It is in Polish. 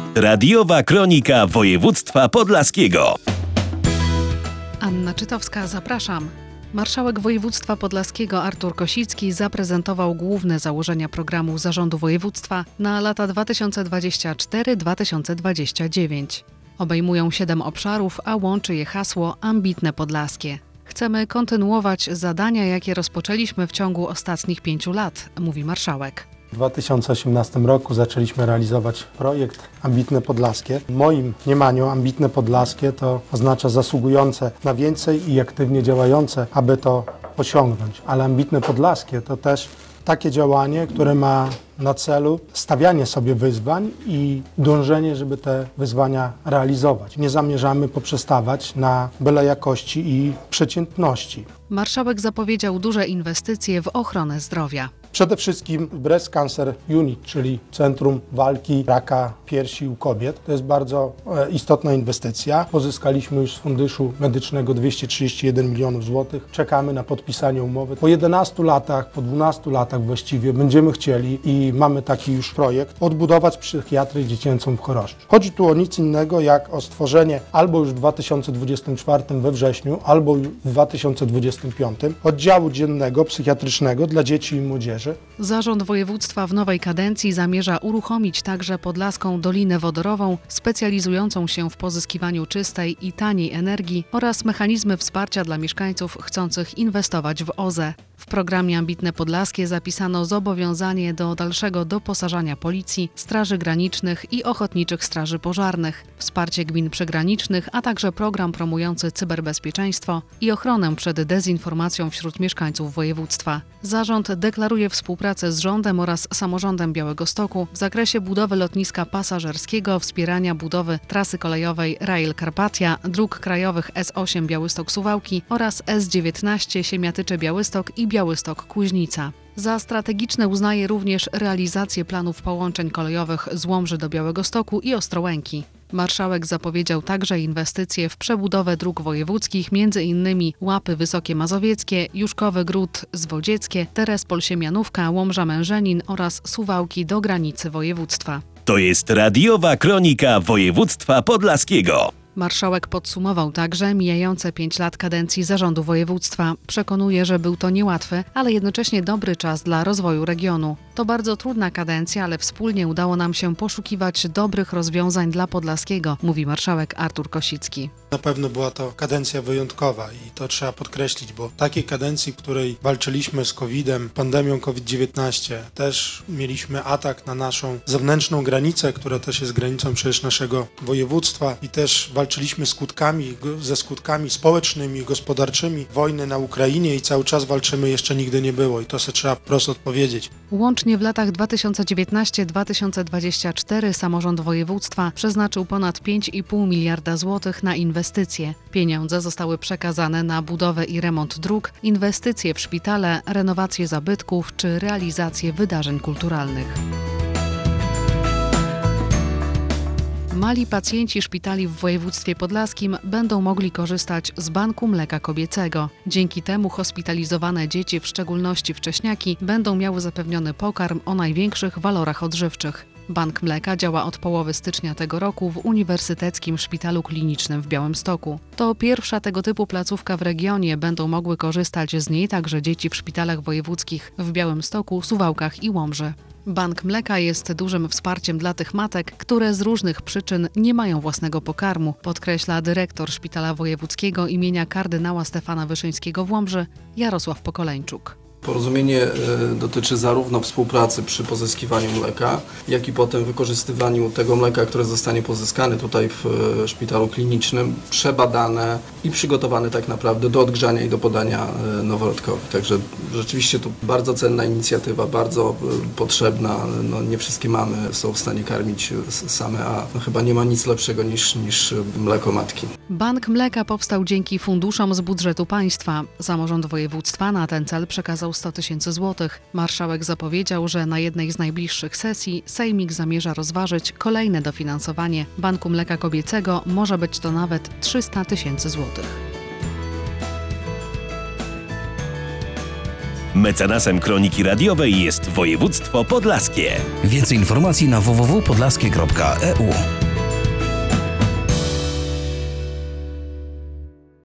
Radiowa kronika województwa podlaskiego. Anna Czytowska, zapraszam. Marszałek województwa podlaskiego Artur Kosicki zaprezentował główne założenia programu Zarządu Województwa na lata 2024-2029. Obejmują 7 obszarów, a łączy je hasło Ambitne Podlaskie. Chcemy kontynuować zadania, jakie rozpoczęliśmy w ciągu ostatnich 5 lat, mówi marszałek. W 2018 roku zaczęliśmy realizować projekt Ambitne Podlaskie. W moim mniemaniu Ambitne Podlaskie to oznacza zasługujące na więcej i aktywnie działające, aby to osiągnąć. Ale Ambitne Podlaskie to też takie działanie, które ma na celu stawianie sobie wyzwań i dążenie, żeby te wyzwania realizować. Nie zamierzamy poprzestawać na byle jakości i przeciętności. Marszałek zapowiedział duże inwestycje w ochronę zdrowia. Przede wszystkim Breast Cancer Unit, czyli Centrum Walki Raka Piersi u Kobiet. To jest bardzo istotna inwestycja. Pozyskaliśmy już z Funduszu Medycznego 231 milionów złotych. Czekamy na podpisanie umowy. Po 11 latach, po 12 latach właściwie będziemy chcieli i mamy taki już projekt odbudować psychiatrię dziecięcą w Choroszczy. Chodzi tu o nic innego jak o stworzenie albo już w 2024 we wrześniu, albo już w 2025 oddziału dziennego psychiatrycznego dla dzieci i młodzieży. Zarząd województwa w nowej kadencji zamierza uruchomić także Podlaską Dolinę Wodorową, specjalizującą się w pozyskiwaniu czystej i taniej energii oraz mechanizmy wsparcia dla mieszkańców chcących inwestować w OZE. W programie Ambitne Podlaskie zapisano zobowiązanie do dalszego doposażania Policji, Straży Granicznych i Ochotniczych Straży Pożarnych, wsparcie gmin przygranicznych, a także program promujący cyberbezpieczeństwo i ochronę przed dezinformacją wśród mieszkańców województwa. Zarząd deklaruje współpracę z rządem oraz samorządem Białegostoku w zakresie budowy lotniska pasażerskiego, wspierania budowy trasy kolejowej Rail Carpatia, dróg krajowych S8 Białystok-Suwałki oraz S19 Siemiatycze-Białystok i Białystok-Kuźnica. Za strategiczne uznaje również realizację planów połączeń kolejowych z Łomży do Białegostoku i Ostrołęki. Marszałek zapowiedział także inwestycje w przebudowę dróg wojewódzkich, m.in. Łapy Wysokie Mazowieckie, Juszkowy Gród Zwodzieckie, Terespol-Siemianówka, Łomża-Mężenin oraz Suwałki do granicy województwa. To jest radiowa kronika województwa podlaskiego. Marszałek podsumował także mijające 5 lat kadencji zarządu województwa. Przekonuje, że był to niełatwy, ale jednocześnie dobry czas dla rozwoju regionu. To bardzo trudna kadencja, ale wspólnie udało nam się poszukiwać dobrych rozwiązań dla Podlaskiego, mówi marszałek Artur Kosicki. Na pewno była to kadencja wyjątkowa i to trzeba podkreślić, bo takiej kadencji, w której walczyliśmy z COVID-em, pandemią COVID-19, też mieliśmy atak na naszą zewnętrzną granicę, która też jest granicą przecież naszego województwa i też walczyliśmy ze skutkami społecznymi, gospodarczymi wojny na Ukrainie i cały czas walczymy, jeszcze nigdy nie było i to sobie trzeba wprost odpowiedzieć. Łącznie w latach 2019-2024 samorząd województwa przeznaczył ponad 5,5 miliarda złotych na inwestycje. Pieniądze zostały przekazane na budowę i remont dróg, inwestycje w szpitale, renowację zabytków czy realizację wydarzeń kulturalnych. Mali pacjenci szpitali w województwie podlaskim będą mogli korzystać z Banku Mleka Kobiecego. Dzięki temu hospitalizowane dzieci, w szczególności wcześniaki, będą miały zapewniony pokarm o największych walorach odżywczych. Bank Mleka działa od połowy stycznia tego roku w Uniwersyteckim Szpitalu Klinicznym w Białymstoku. To pierwsza tego typu placówka w regionie, będą mogły korzystać z niej także dzieci w szpitalach wojewódzkich w Białymstoku, Suwałkach i Łomży. Bank Mleka jest dużym wsparciem dla tych matek, które z różnych przyczyn nie mają własnego pokarmu, podkreśla dyrektor Szpitala Wojewódzkiego imienia kardynała Stefana Wyszyńskiego w Łomży, Jarosław Pokoleńczuk. Porozumienie dotyczy zarówno współpracy przy pozyskiwaniu mleka, jak i potem wykorzystywaniu tego mleka, które zostanie pozyskane tutaj w szpitalu klinicznym, przebadane i przygotowane tak naprawdę do odgrzania i do podania noworodkowi. Także rzeczywiście to bardzo cenna inicjatywa, bardzo potrzebna. Nie wszystkie mamy są w stanie karmić same, a chyba nie ma nic lepszego niż mleko matki. Bank Mleka powstał dzięki funduszom z budżetu państwa. Samorząd województwa na ten cel przekazał 100 000 złotych. Marszałek zapowiedział, że na jednej z najbliższych sesji Sejmik zamierza rozważyć kolejne dofinansowanie Banku Mleka Kobiecego. Może być to nawet 300 000 złotych. Mecenasem Kroniki Radiowej jest województwo podlaskie. Więcej informacji na www.podlaskie.eu